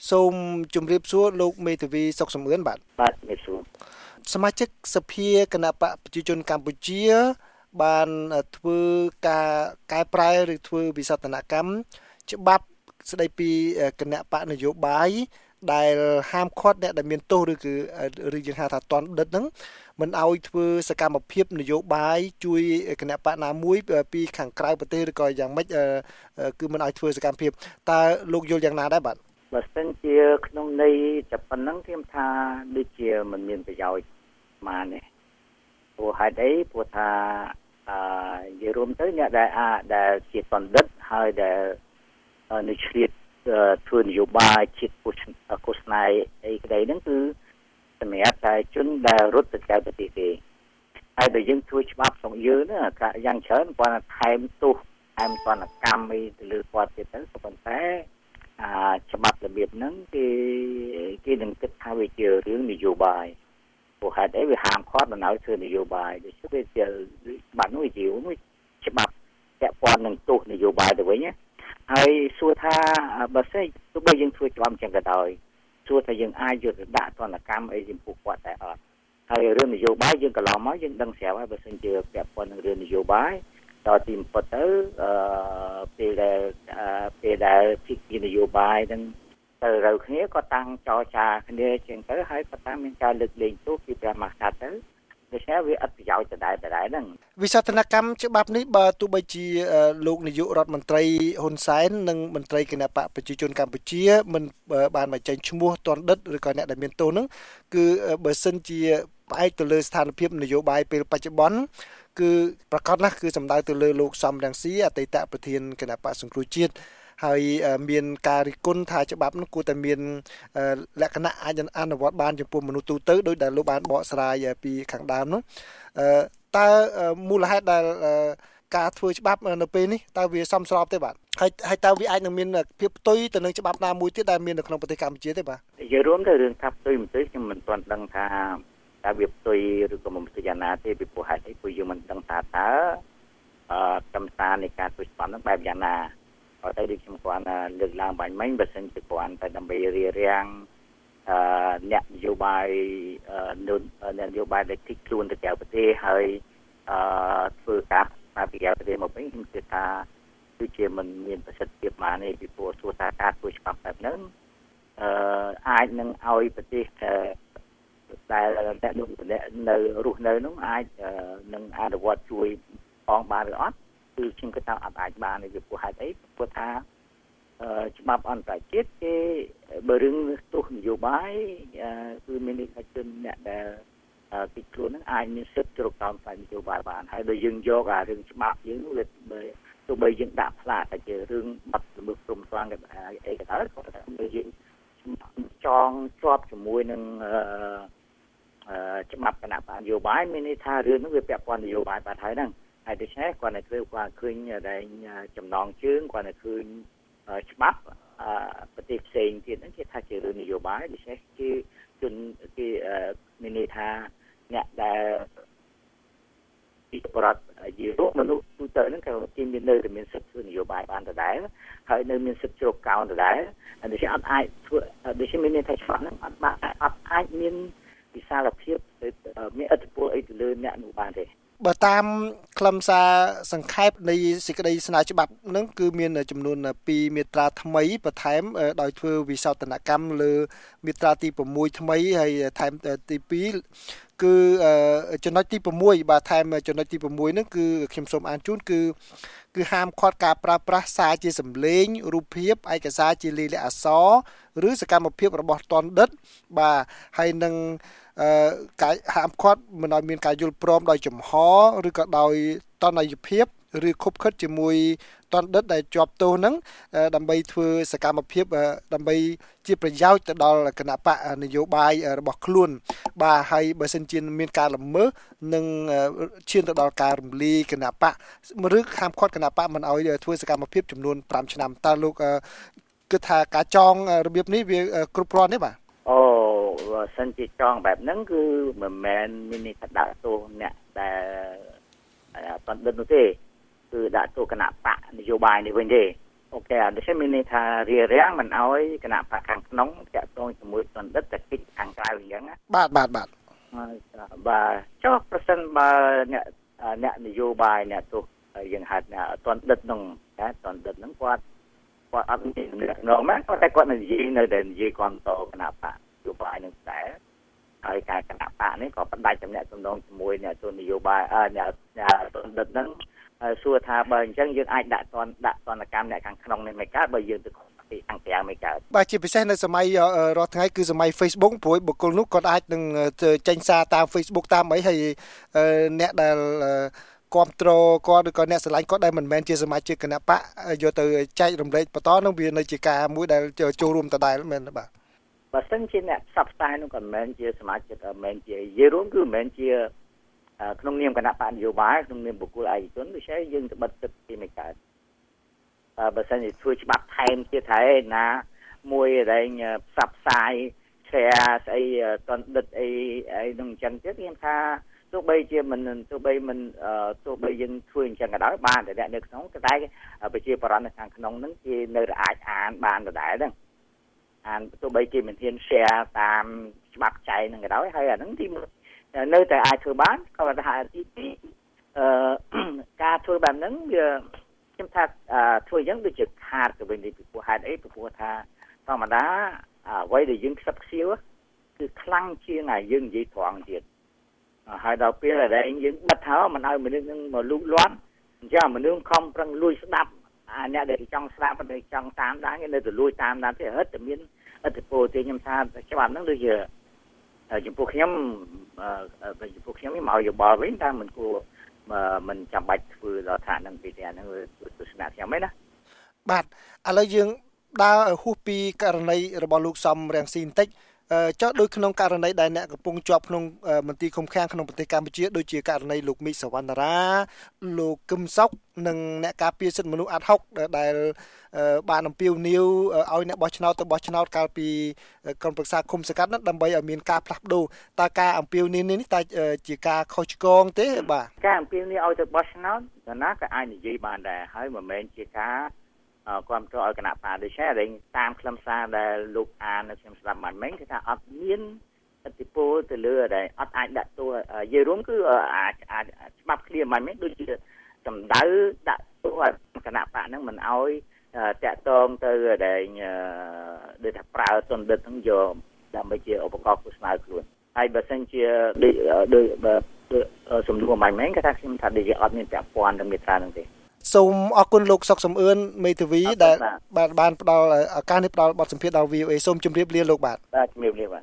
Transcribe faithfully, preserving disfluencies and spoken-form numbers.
សូមជម្រាបសួរលោកមេធាវីសុកសំអឿនបាទបាទជំរាបសួរសមាជិកសភាគណៈបកប្រជាជនកម្ពុជាបានធ្វើការកែប្រែឬធ្វើវិសោធនកម្មច្បាប់ស្ដីពីគណៈបកនយោបាយដែលហាមឃាត់អ្នកដែលមានទោសឬគឺឬយើងហៅថាតន់ដិតហ្នឹងមិនឲ្យធ្វើសកម្មភាពនយោបាយជួយគណៈបកណាមួយពីខាងក្រៅប្រទេសឬក៏យ៉ាងម៉េចគឺមិនឲ្យធ្វើសកម្មភាពតើលោកយល់យ៉ាងណាដែរបាទបើសិនជាក្នុងន័យតែប៉ុណ្ណឹងខ្ញុំថាដូចជាមិនមានប្រយោជន៍មកនេះព្រោះហេតុអីព្រោះថាអឺនិយាយរួមទៅអ្នកដែលអាចដែលជាបណ្ឌិតហើយដែលនៅឆ្លៀតធ្វើនយោបាយជាតិពុះកុសណៃអីក្តីហ្នឹងគឺសម្រាប់តែជនដែលរត់ទៅក្រៅប្រទេសទេហើយបើយើងធ្វើច្បាប់ក្នុងយើងណាយ៉ាងច្រើនគាត់ថែមទោសថែមសនកម្មអីទៅលើគាត់ទៀតទៅប៉ុន្តែអាច្បាប់របៀបហ្នឹងគេគេនឹងគិតថាវាជារឿងនយោបាយព្រោះហេតុអីវាហាមឃាត់មិនឲ្យធ្វើនយោបាយដូច្នេះវាជាច្បាប់នោះជាច្បាប់ពាក់ព័ន្ធនឹងទោសនយោបាយទៅវិញណាហើយសួរថាបើសិនទោះបីយើងធ្វើច្បាប់ចឹងក៏ដោយសួរថាយើងអាចយកទៅដាក់ទណ្ឌកម្មអីចំពោះគាត់តែអត់ហើយរឿងនយោបាយយើងកន្លងមកយើងដឹងស្រាប់ហើយបើសិនជាពាក់ព័ន្ធនឹងរឿងនយោបាយដល់ទីបំផុតទៅអឺពេលដែលពេលដែលពីគនយោបាយនឹងទៅរើគ្នាក៏តាំងចរចាគ្នាជាងទៅហើយក៏តាំងមានការលើកលែងទោសពីព្រះមហាក្សត្រទៅដូច្នេះវាអត់ប្រយោជន៍ដដែលដដែលហ្នឹងវិសោធនកម្មច្បាប់នេះបើទោះបីជាលោកនាយករដ្ឋមន្ត្រីហ៊ុនសែននិងមន្ត្រីគណៈបកប្រជាជនកម្ពុជាមិនបានមកចេញឈ្មោះទណ្ឌិតឬក៏អ្នកដែលមានទោសហ្នឹងគឺបើសិនជាផ្អែកទៅលើស្ថានភាពនយោបាយពេលបច្ចុប្បន្នគឺប្រកាសណាស់គឺសម្ដៅទៅលើលោកសំរងស៊ីអតីតប្រធានគណៈបកសង្គ្រោះជាតិហើយមានការរិះគន់ថាច្បាប់នោះគួរតែមានលក្ខណៈអាចអនុវត្តបានចំពោះមនុស្សទូទៅដោយដែលលោកបានបកស្រាយពីខាងដើមនោះតើមូលហេតុដែលការធ្វើច្បាប់នៅពេលនេះតើវាសមស្របទេបាទហើយហើយតើវាអាចនឹងមានភាពផ្ទុយទៅនឹងច្បាប់ណាមួយទៀតដែលមាននៅក្នុងប្រទេសកម្ពុជាទេបាទនិយាយរួមទៅរឿងថាផ្ទុយមិនផ្ទុយខ្ញុំមិនទាន់ដឹងថាតើវាផ្ទុយឬក៏មិនផ្ទុយយ៉ាងណាទេពីព្រោះហេតុអីព្រោះយើងមិនដឹងថាតើអឺកម្មសារនៃការធ្វើច្បាប់នោះបែបយ៉ាងណាអត់ទៅដូចខ្ញុំគាត់លើកឡើងបាញ់មិញបើសិនជាគាត់តែដើម្បីរៀបរៀងអឺអ្នកនយោបាយអឺអ្នកនយោបាយដែលទីខ្លួនទៅក្រៅប្រទេសហើយអឺធ្វើការតាមពីក្រៅប្រទេសមកវិញខ្ញុំគិតថាគឺជាមិនមានប្រសិទ្ធភាពមកនេះពីព្រោះទោះថាការធ្វើច្បាប់បែបហ្នឹងអឺអាចនឹងឲ្យប្រទេសដែលអ្នកនោះនៅរស់នៅនោះអាចនឹងអនុវត្តជួយផងបានឬអត់គឺខ្ញុំគិតថាអត់អាចបានទេពីព្រោះហេតុអីព្រោះថាច្បាប់អន្តរជាតិគេបើរឿងទោសនយោបាយគឺមានន័យថាជនអ្នកដែលទីខ្លួនហ្នឹងអាចមានសិទ្ធិជ្រកកោនផ្នែកនយោបាយបានហើយបើយើងយកអារឿងច្បាប់យើងនោះវាទោះបីយើងដាក់ផ្លាកតែជារឿងបាត់ល្មើសព្រំស្វាងអីក៏ដោយក៏តែបើយើងចងជាប់ជាមួយនឹងអឺច្បាប់គណៈនយោបាយមានន័យថារឿងនោះវាពាក់ព័ន្ធនយោបាយបាត់ហើយហ្នឹងហើយដូច្នេះគាត់នៅធ្វើគាត់ឃើញដែលចំណងជើងគាត់នៅឃើញច្បាប់ប្រទេសផ្សេងទៀតហ្នឹងគេថាជារឿងនយោបាយដូច្នេះគេជនគេមានន័យថាអ្នកដែលពីប្រដ្ឋយូរមនុស្សទូទៅហ្នឹងគេមាននៅតែមានសិទ្ធិធ្វើនយោបាយបានដដែលហើយនៅមានសិទ្ធិជ្រកកោនដដែលហើយដូច្នេះអត់អាចធ្វើដូច្នេះមានន័យថាច្បាប់ហ្នឹងអត់បានអត់អាចមានវិសាលភាពមានឥទ្ធិពលអីទៅលើអ្នកនោះបានទេបើតាមខ្លឹមសារសង្ខេបនៃសេចក្តីស្នើច្បាប់ហ្នឹងគឺមានចំនួនពីរមាត្រាថ្មីបន្ថែមដោយធ្វើវិសោធនកម្មលើមាត្រាទី6ថ្មីហើយថែមទីពីរគឺចំណុចទី6បាទថែមចំណុចទី6ហ្នឹងគឺខ្ញុំសូមអានជូនគឺគឺហាមឃាត់ការប្រើប្រាស់សារជាសម្លេងរូបភាពឯកសារជាលាយលក្ខណ៍អក្សរឬសកម្មភាពរបស់តណ្ឌិតបាទហើយនឹងអឺការហាមឃាត់មិនឲ្យមានការយល់ព្រមដោយចំហឬក៏ដោយតន័យភាពឬខុបខិតជាមួយតណ្ឌិតដែលជាប់ទោសហ្នឹងដើម្បីធ្វើសកម្មភាពដើម្បីជាប្រយោជន៍ទៅដល់គណៈបកនយោបាយរបស់ខ្លួនបាទហើយបើសិនជាមានការល្មើសនឹងឈានទៅដល់ការរំលាយគណៈបកឬហាមឃាត់គណៈបកមិនឲ្យធ្វើសកម្មភាពចំនួន5ឆ្នាំតើលោកគិតថាការចងរបៀបនេះវាគ្រប់គ្រាន់ទេបាទអូសិនជាចងបែបហ្នឹងគឺមិនមែនមានន័យថាដាក់ទោសអ្នកដែលតណ្ឌិតនោះទេគឺដាក់ទោសគណៈបកនយោបាយនេះវិញទេអូខេអត់ទេមានន័យថារារាំងមិនអោយគណៈបកខាងក្នុងតាក់ទងជាមួយទណ្ឌិតតែគិតខាងក្រៅអញ្ចឹងណាបាទបាទបាទបាទចុះប្រសិនបើអ្នកអ្នកនយោបាយអ្នកទោះយើងហៅអ្នកទណ្ឌិតហ្នឹងណាទណ្ឌិតហ្នឹងគាត់គាត់អត់មាននៅមកគាត់តែគាត់និយាយនៅតែនិយាយគាត់តគណៈបកនយោបាយនឹងតែហើយការគណៈបកនេះក៏បដាច់ចំណេះតំណងជាមួយអ្នកទស្សនយោបាយអឺអ្នកទណ្ឌិតហ្នឹងសួរថាបើអញ្ចឹងយើងអាចដាក់តនដាក់តនកម្មអ្នកខាងក្នុងនេះមិនកើតបើយើងទៅពីខាងក្រៅមិនកើតបាទជាពិសេសនៅសម័យរាល់ថ្ងៃគឺសម័យ Facebook ព្រោះបុគ្គលនោះគាត់អាចនឹងចេញសារតាម Facebook តាមអីហើយអ្នកដែលគ្រប់គ្រងគាត់ឬក៏អ្នកស្រឡាញ់គាត់ដែលមិនមែនជាសមាជិកគណៈបកយកទៅចែករំលែកបន្តនោះវានៅជាការមួយដែលចូលរួមដដែលមែនទេបាទបើសិនជាអ្នកផ្សព្វផ្សាយនោះក៏មិនមែនជាសមាជិកមិនមែនជាយេរួមគឺមិនមែនជាក្នុងនាមគណៈបកនយោបាយក្នុងនាមបុគ្គលឯកជនដូច្នេះយើងទៅបិទទឹកពីមិនកើតបើសិនជាធ្វើច្បាប់ថែមទៀតហើយណាមួយដែលផ្សព្វផ្សាយ share ស្អីតណ្ឌិតអីអីនឹងអញ្ចឹងទៀតខ្ញុំថាទោះបីជាមិនទោះបីមិនទោះបីយើងធ្វើអញ្ចឹងក៏ដោយបានតែអ្នកនៅក្នុងតែប្រជាប្រដ្ឋនៅខាងក្នុងហ្នឹងគេនៅតែអាចអានបានដដែលហ្នឹងអានទោះបីគេមិនហ៊ាន share តាមច្បាប់ចែងហ្នឹងក៏ដោយហើយអាហ្នឹងទីនៅតែអាចធ្វើបានក៏ថាទីពីរអឺការធ្វើបែបហ្នឹងវាខ្ញុំថាធ្វើអញ្ចឹងដូចជាខាតទៅវិញពីព្រោះហេតុអីពីព្រោះថាធម្មតាអ្វីដែលយើងខ្សឹបខ្សៀវគឺខ្លាំងជាងឲ្យយើងនិយាយត្រង់ទៀតហើយដល់ពេលដែលយើងបិទហៅមិនឲ្យមនុស្សនឹងមកលូកលាន់អញ្ចឹងមនុស្សខំប្រឹងលួចស្ដាប់អាអ្នកដែលចង់ស្ដាប់តែចង់តាមដានគេនៅតែលួចតាមដានទេហិតតែមានឥទ្ធិពលទេខ្ញុំថាច្បាប់ហ្នឹងដូចជាចំពោះខ្ញុំចំពោះខ្ញុំមកយោបល់វិញតែមិនគួរមិនចាំបាច់ធ្វើដល់ថានឹងពីតែហ្នឹងទស្សនៈខ្ញុំឯណាបាទឥឡូវយើងដើរហួសពីករណីរបស់លោកសំរងស៊ីបន្តិចចុះដូចក្នុងករណីដែលអ្នកកំពុងជាប់ក្នុងមន្ទីរឃុំឃាំងក្នុងប្រទេសកម្ពុជាដូចជាករណីលោកមីសវណ្ណារាលោកគឹមសុខនិងអ្នកការពារសិទ្ធិមនុស្សអាត់ហុកដែលបានអំពាវនាវឲ្យអ្នកបោះឆ្នោតទៅបោះឆ្នោតកាលពីក្រុមប្រឹក្សាឃុំសង្កាត់នោះដើម្បីឲ្យមានការផ្លាស់ប្ដូរតើការអំពាវនាវនេះតើជាការខុសឆ្គងទេបាទការអំពាវនាវឲ្យទៅបោះឆ្នោតដល់ណាក៏អាចនិយាយបានដែរហើយមិនមែនជាការគ្រប់គ្រងឲ្យគណៈបកដូចនេះតាមខ្លឹមសារដែលលោកអាននៅខ្ញុំស្ដាប់បានមិញគឺថាអត់មានឥទ្ធិពលទៅលើដែលអត់អាចដាក់ទោសយេរួមគឺអាចច្បាប់ឃ្លាមិនមែនដូចជាសម្ដៅដាក់ទោសឲ្យគណៈបកហ្នឹងមិនឲ្យតាក់ទងទៅដែលដូចថាប្រើទណ្ឌិតហ្នឹងយកដើម្បីជាឧបករណ៍ឃោសនាខ្លួនហើយបើសិនជាដូចសំណួរមិនមែនគេថាខ្ញុំថាដូចជាអត់មានពាក់ព័ន្ធទៅមេត្រាហ្នឹងទេសូមអរគុណលោកសុកសំអឿនមេធាវីដែលបានផ្ដល់ឱកាសនេះផ្ដល់បទសម្ភាសន៍ដល់ វី អូ អេ សូមជម្រាបលាលោកបាទបាទជម្រាបលាបាទ